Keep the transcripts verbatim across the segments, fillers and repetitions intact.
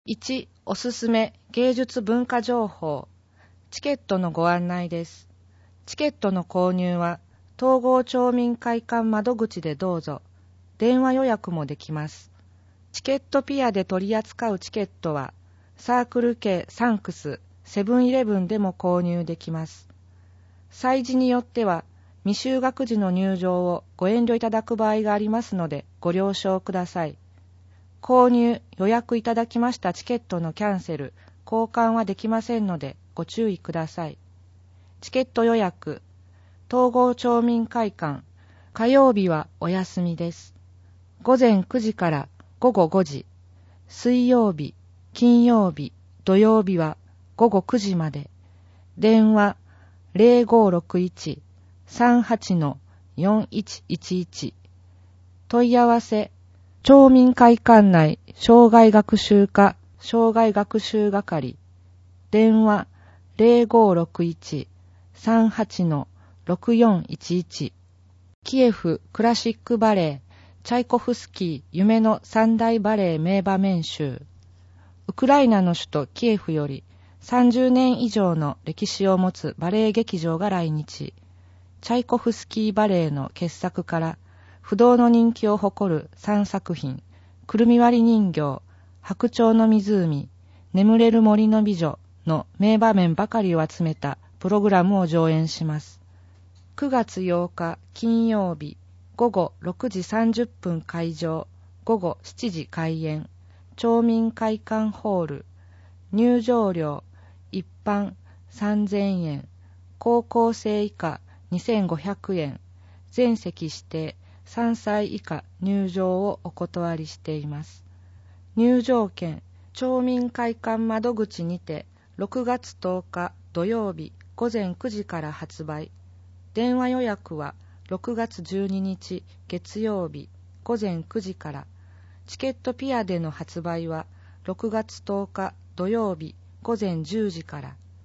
いち. おすすめ芸術文化情報。チケットのご案内です。チケットの購入は東郷町民会館窓口でどうぞ。電話予約もできます。チケットピアで取り扱うチケットはサークル系サンクス、セブンイレブンでも購入できます。催事によっては未就学児の入場をご遠慮いただく場合がありますのでご了承ください。購入、予約いただきましたチケットのキャンセル、交換はできませんのでご注意ください。チケット予約、東郷町民会館、火曜日はお休みです。午前くじから午後ごじ、水曜日、金曜日、土曜日は午後くじまで。電話 ゼロごろくいち さんはち よんいちいちいち。問い合わせ町民会館内障害学習課障害学習係。電話 ゼロごろくいち さんはち ろくよんいちいち。キエフクラシックバレエチャイコフスキー夢の三大バレエ名場面集。ウクライナの首都キエフよりさんじゅうねん以上の歴史を持つバレエ劇場が来日。チャイコフスキーバレエの傑作から不動の人気を誇るさんさく品、くるみ割り人形、白鳥の湖、眠れる森の美女の名場面ばかりを集めたプログラムを上演します。くがつようか金曜日、午後ろくじさんじゅっぷん開場、午後しちじ開演、町民会館ホール、入場料、一般さんぜんえん、高校生以下にせんごひゃくえん、全席指定、さんさい以下入場をお断りしています。入場券、町民会館窓口にてろくがつとおか土曜日午前くじから発売。電話予約はろくがつじゅうににち月曜日午前くじから。チケットピアでの発売はろくがつとおか土曜日午前じゅうじから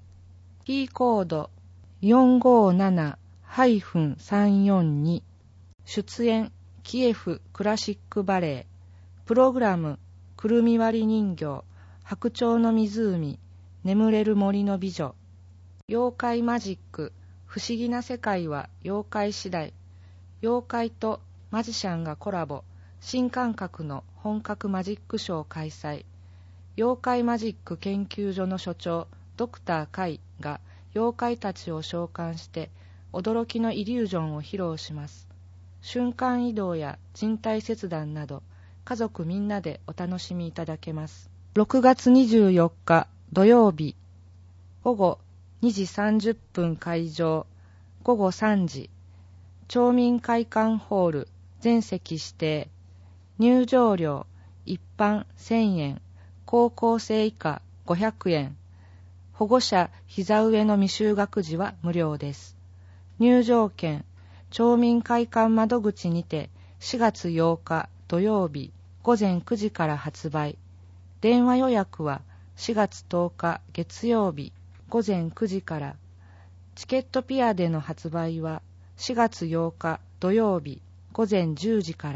。P コード よんごななさんよんに。出演キエフクラシックバレエ。プログラムくるみ割り人形、白鳥の湖、眠れる森の美女。妖怪マジック、不思議な世界は妖怪次第。妖怪とマジシャンがコラボ、新感覚の本格マジックショー開催。妖怪マジック研究所の所長ドクターカイが妖怪たちを召喚して驚きのイリュージョンを披露します。瞬間移動や人体切断など家族みんなでお楽しみいただけます。ろくがつにじゅうよっか土曜日、午後にじさんじゅっぷん開場、午後さんじ、町民会館ホール全席指定。入場料一般せんえん、高校生以下ごひゃくえん。保護者膝上の未就学児は無料です。入場券、町民会館窓口にてしがつようか土曜日午前くじから発売。電話予約はしがつとおか月曜日午前くじから。チケットピアでの発売はしがつようか土曜日午前じゅうじから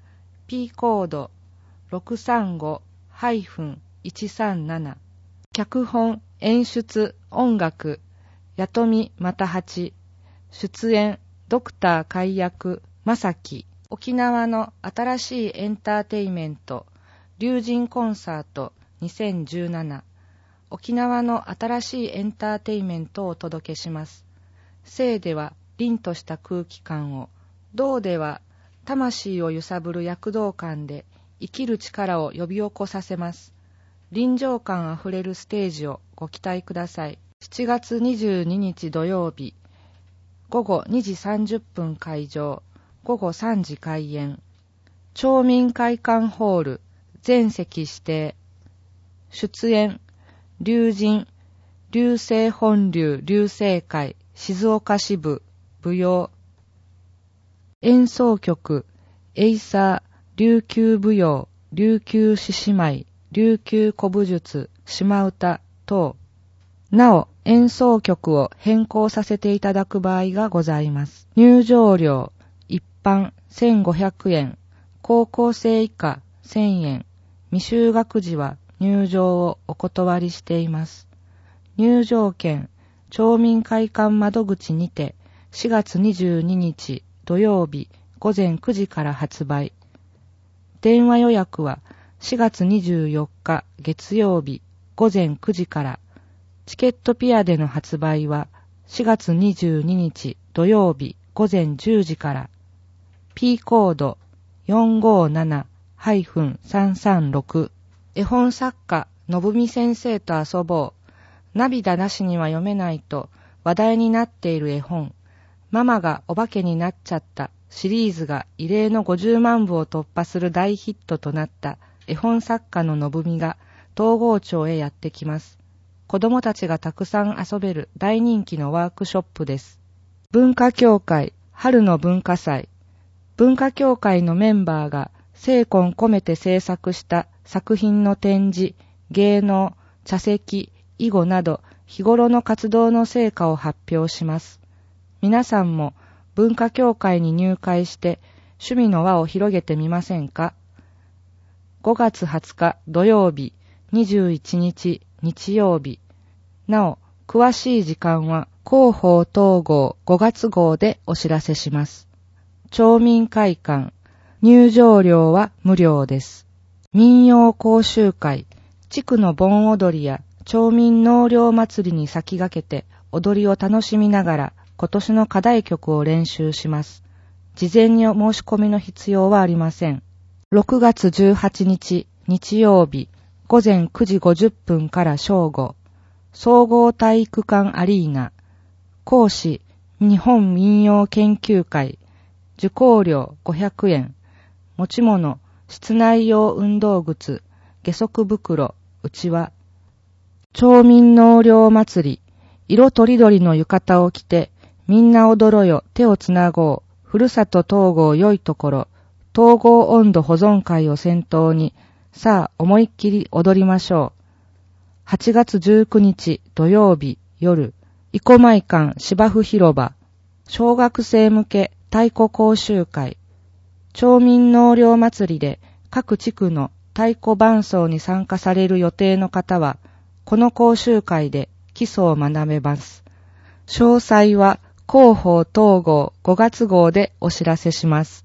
。P コード ろくさんご いちさんなな。脚本、演出、音楽、八富又八。出演、ドクター海役、正樹。沖縄の新しいエンターテイメント、龍神コンサートにせんじゅうなな。沖縄の新しいエンターテイメントをお届けします。静では凛とした空気感を、動では魂を揺さぶる躍動感で生きる力を呼び起こさせます。臨場感あふれるステージをご期待ください。しちがつにじゅうににち土曜日、午後にじさんじゅっぷん開場、午後さんじ開演。町民会館ホール全席指定。出演、龍神、龍星本流龍星会静岡支部舞踊。演奏曲、エイサー、琉球舞踊、琉球獅子舞、琉球古武術、島唄等。なお、演奏曲を変更させていただく場合がございます。入場料、一般せんごひゃくえん、高校生以下せんえん、未就学児は入場をお断りしています。入場券、町民会館窓口にてしがつにじゅうににち土曜日ごぜんくじから発売。電話予約はしがつにじゅうよっか月曜日ごぜんくじから。チケットピアでの発売はしがつにじゅうににち土曜日ごぜんじゅうじから。P コード よんごななさんさんろく。絵本作家のぶみ先生と遊ぼう。涙なしには読めないと話題になっている絵本。ママがお化けになっちゃったシリーズが異例のごじゅうまんぶを突破する大ヒットとなった絵本作家ののぶみが東郷町へやってきます。子供たちがたくさん遊べる大人気のワークショップです。文化協会春の文化祭。文化協会のメンバーが精魂込めて制作した作品の展示、芸能、茶席、囲碁など日頃の活動の成果を発表します。皆さんも文化協会に入会して趣味の輪を広げてみませんか？ごがつはつか土曜日、にじゅういちにち日曜日。なお、詳しい時間は広報統合ごがつ号でお知らせします。町民会館、入場料は無料です。民謡講習会、地区の盆踊りや町民納涼祭りに先駆けて踊りを楽しみながら今年の課題曲を練習します。事前にお申し込みの必要はありません。ろくがつじゅうはちにち日曜日ごぜんくじごじゅっぷんから正午、総合体育館アリーナ。講師、日本民謡研究会。受講料ごひゃくえん。持ち物、室内用運動靴、下足袋、うちわ。町民納涼祭り。色とりどりの浴衣を着て、みんな踊ろよ、手をつなごう。ふるさと東郷良いところ。東郷温度保存会を先頭に、さあ思いっきり踊りましょう。はちがつじゅうくにち土曜日夜、生駒井館芝生広場。小学生向け太鼓講習会。町民納涼祭りで各地区の太鼓伴奏に参加される予定の方は、この講習会で基礎を学べます。詳細は広報統合ごがつ号でお知らせします。